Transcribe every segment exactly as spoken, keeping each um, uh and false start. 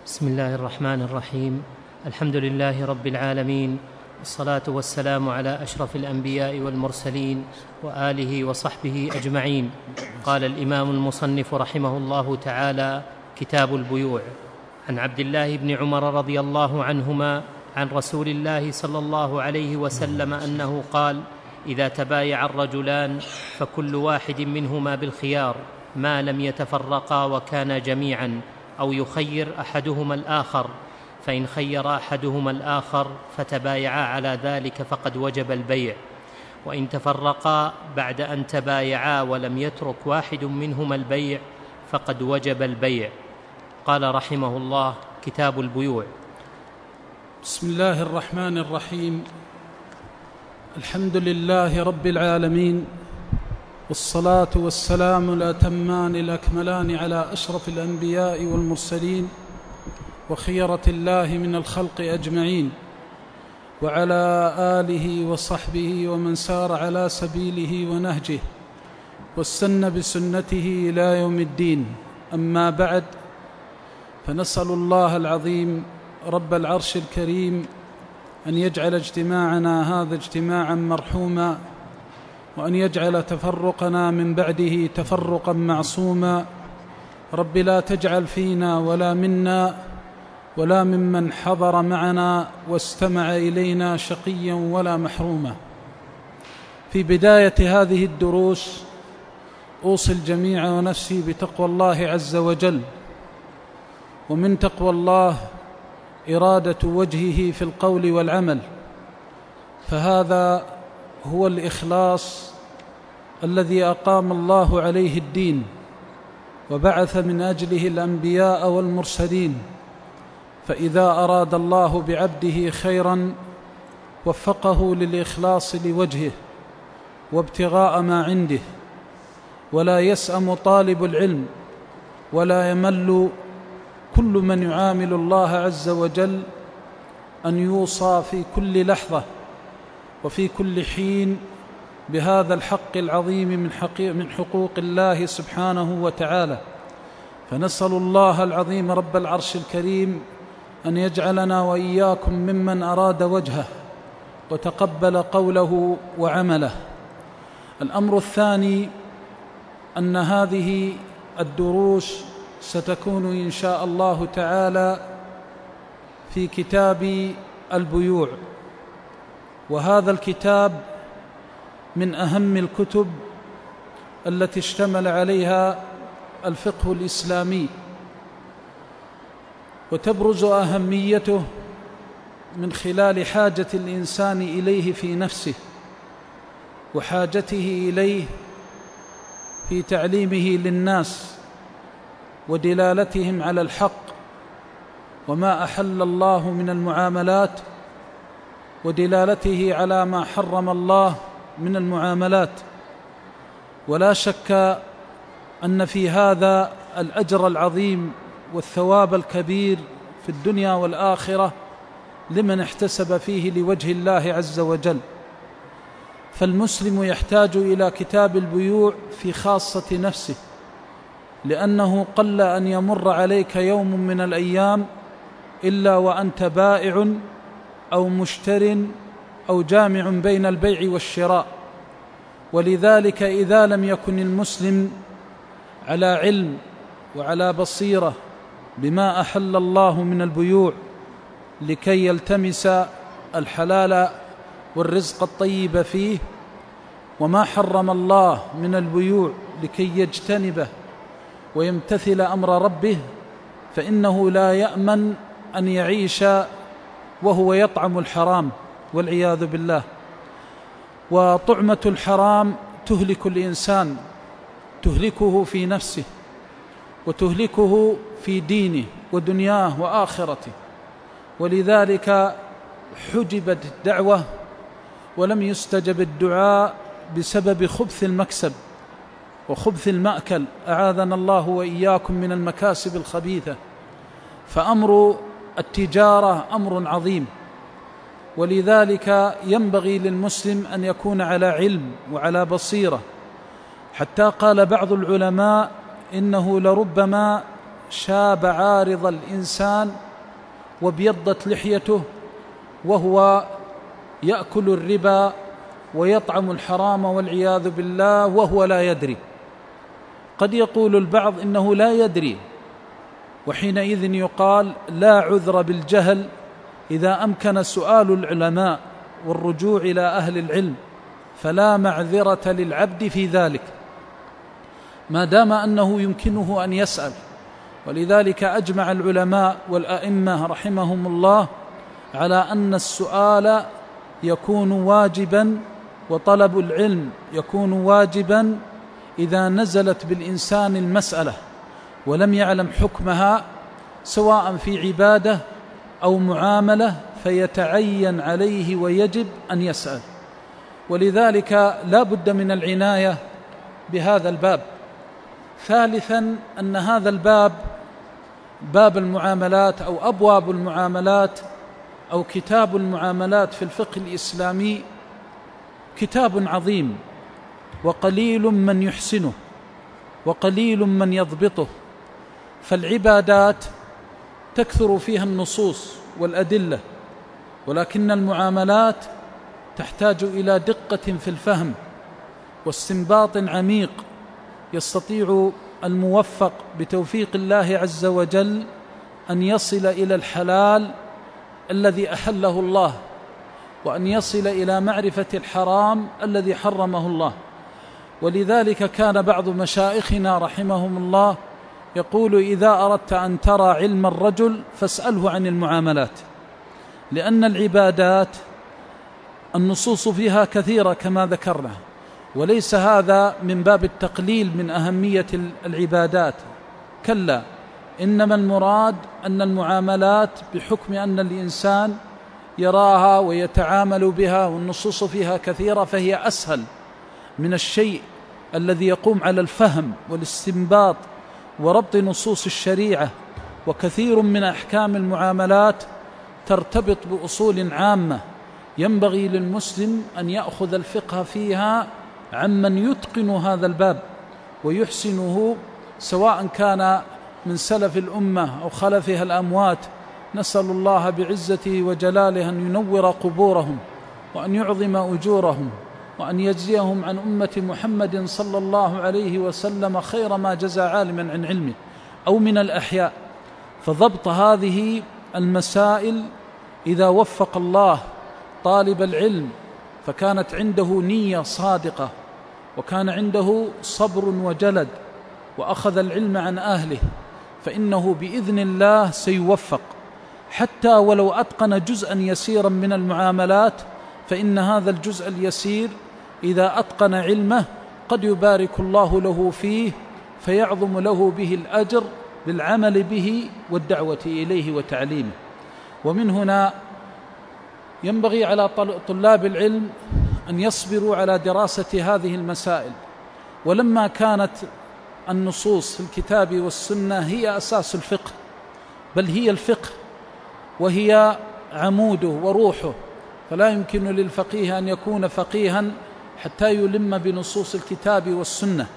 بسم الله الرحمن الرحيم. الحمد لله رب العالمين، والصلاة والسلام على أشرف الأنبياء والمرسلين وآله وصحبه أجمعين. قال الإمام المصنف رحمه الله تعالى: كتاب البيوع. عن عبد الله بن عمر رضي الله عنهما عن رسول الله صلى الله عليه وسلم أنه قال: إذا تبايع الرجلان فكل واحد منهما بالخيار ما لم يتفرقا وكانا جميعا، أو يخير أحدهما الآخر، فإن خير أحدهما الآخر فتبايعا على ذلك فقد وجب البيع. وإن تفرقا بعد أن تبايعا ولم يترك واحد منهما البيع فقد وجب البيع. قال رحمه الله: كتاب البيوع. بسم الله الرحمن الرحيم. الحمد لله رب العالمين، والصلاة والسلام الأتمان الأكملان على أشرف الأنبياء والمرسلين وخيرة الله من الخلق أجمعين، وعلى آله وصحبه ومن سار على سبيله ونهجه واستنى بسنته إلى يوم الدين. أما بعد، فنسأل الله العظيم رب العرش الكريم أن يجعل اجتماعنا هذا اجتماعا مرحوما، وأن يجعل تفرقنا من بعده تفرقا معصوما. رب لا تجعل فينا ولا منا ولا ممن حضر معنا واستمع إلينا شقيا ولا محروما. في بداية هذه الدروس أوصي الجميع ونفسي بتقوى الله عز وجل. ومن تقوى الله إرادة وجهه في القول والعمل، فهذا هو الإخلاص الذي أقام الله عليه الدين وبعث من أجله الأنبياء والمرسلين. فإذا أراد الله بعبده خيرا وفقه للإخلاص لوجهه وابتغاء ما عنده، ولا يسأم طالب العلم ولا يمل كل من يعامل الله عز وجل أن يوصى في كل لحظة وفي كل حين بهذا الحق العظيم من, من حقوق الله سبحانه وتعالى. فنسأل الله العظيم رب العرش الكريم أن يجعلنا وإياكم ممن أراد وجهه وتقبل قوله وعمله. الأمر الثاني أن هذه الدروس ستكون إن شاء الله تعالى في كتاب البيوع، وهذا الكتاب من أهم الكتب التي اشتمل عليها الفقه الإسلامي، وتبرز أهميته من خلال حاجة الإنسان إليه في نفسه، وحاجته إليه في تعليمه للناس ودلالتهم على الحق وما أحل الله من المعاملات، ودلالته على ما حرم الله من المعاملات. ولا شك أن في هذا الأجر العظيم والثواب الكبير في الدنيا والآخرة لمن احتسب فيه لوجه الله عز وجل. فالمسلم يحتاج إلى كتاب البيوع في خاصة نفسه، لأنه قل أن يمر عليك يوم من الأيام إلا وأنت بائع أو مشتر أو جامع بين البيع والشراء. ولذلك إذا لم يكن المسلم على علم وعلى بصيرة بما أحل الله من البيوع لكي يلتمس الحلال والرزق الطيب فيه، وما حرم الله من البيوع لكي يجتنبه ويمتثل أمر ربه، فإنه لا يأمن أن يعيش وهو يطعم الحرام والعياذ بالله. وطعمة الحرام تهلك الإنسان، تهلكه في نفسه وتهلكه في دينه ودنياه وآخرته. ولذلك حجبت الدعوة ولم يستجب الدعاء بسبب خبث المكسب وخبث المأكل، أعاذنا الله وإياكم من المكاسب الخبيثة. فأمر التجارة أمر عظيم، ولذلك ينبغي للمسلم أن يكون على علم وعلى بصيرة. حتى قال بعض العلماء إنه لربما شاب عارض الإنسان وابيضت لحيته وهو يأكل الربا ويطعم الحرام والعياذ بالله وهو لا يدري. قد يقول البعض إنه لا يدري، وحينئذ يقال لا عذر بالجهل إذا أمكن سؤال العلماء والرجوع إلى أهل العلم، فلا معذرة للعبد في ذلك ما دام أنه يمكنه أن يسأل. ولذلك أجمع العلماء والأئمة رحمهم الله على أن السؤال يكون واجبا وطلب العلم يكون واجبا إذا نزلت بالإنسان المسألة ولم يعلم حكمها سواء في عبادة أو معاملة، فيتعين عليه ويجب أن يسأل. ولذلك لا بد من العناية بهذا الباب. ثالثا أن هذا الباب، باب المعاملات أو أبواب المعاملات أو كتاب المعاملات في الفقه الإسلامي، كتاب عظيم وقليل من يحسنه وقليل من يضبطه. فالعبادات تكثر فيها النصوص والأدلة، ولكن المعاملات تحتاج إلى دقة في الفهم واستنباط عميق يستطيع الموفق بتوفيق الله عز وجل أن يصل إلى الحلال الذي أحله الله، وأن يصل إلى معرفة الحرام الذي حرمه الله. ولذلك كان بعض مشايخنا رحمهم الله يقول: إذا أردت أن ترى علم الرجل فاسأله عن المعاملات، لأن العبادات النصوص فيها كثيرة كما ذكرنا، وليس هذا من باب التقليل من أهمية العبادات، كلا، إنما المراد أن المعاملات بحكم أن الإنسان يراها ويتعامل بها والنصوص فيها كثيرة فهي أسهل من الشيء الذي يقوم على الفهم والاستنباط وربط نصوص الشريعة. وكثير من أحكام المعاملات ترتبط بأصول عامة ينبغي للمسلم أن يأخذ الفقه فيها عمن يتقن هذا الباب ويحسنه، سواء كان من سلف الأمة أو خلفها الأموات. نسأل الله بعزته وجلاله أن ينور قبورهم وأن يعظم أجورهم وأن يجزيهم عن أمة محمد صلى الله عليه وسلم خير ما جزى عالما عن علمه أو من الأحياء. فضبط هذه المسائل إذا وفق الله طالب العلم فكانت عنده نية صادقة وكان عنده صبر وجلد وأخذ العلم عن أهله، فإنه بإذن الله سيوفق، حتى ولو أتقن جزءا يسيرا من المعاملات، فإن هذا الجزء اليسير إذا أتقن علمه قد يبارك الله له فيه فيعظم له به الأجر بالعمل به والدعوة إليه وتعليمه. ومن هنا ينبغي على طلاب العلم أن يصبروا على دراسة هذه المسائل. ولما كانت النصوص في الكتاب والسنة هي أساس الفقه، بل هي الفقه وهي عموده وروحه، فلا يمكن للفقيه أن يكون فقيها حتى يلم بنصوص الكتاب والسنة.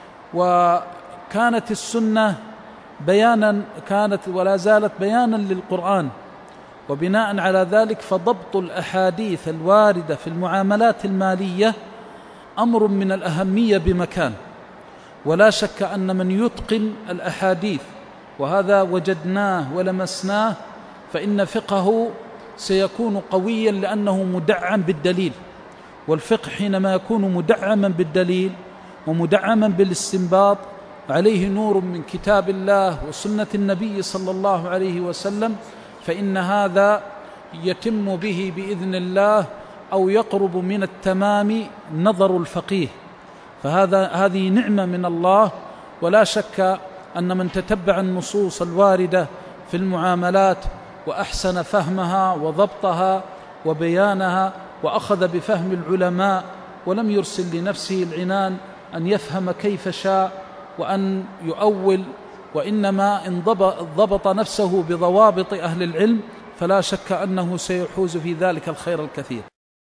وكانت السنة بيانا كانت ولا زالت بيانا للقرآن، وبناء على ذلك فضبط الأحاديث الواردة في المعاملات المالية أمر من الأهمية بمكان. ولا شك أن من يتقن الأحاديث، وهذا وجدناه ولمسناه، فإن فقهه سيكون قويا لأنه مدعم بالدليل. والفقه حينما يكون مدعما بالدليل ومدعما بالاستنباط عليه نور من كتاب الله وسنة النبي صلى الله عليه وسلم، فإن هذا يتم به بإذن الله أو يقرب من التمام نظر الفقيه. فهذا هذه نعمة من الله. ولا شك أن من تتبع النصوص الواردة في المعاملات وأحسن فهمها وضبطها وبيانها وأخذ بفهم العلماء ولم يرسل لنفسه العنان أن يفهم كيف شاء وأن يؤول، وإنما إن ضبط نفسه بضوابط أهل العلم فلا شك أنه سيحوز في ذلك الخير الكثير.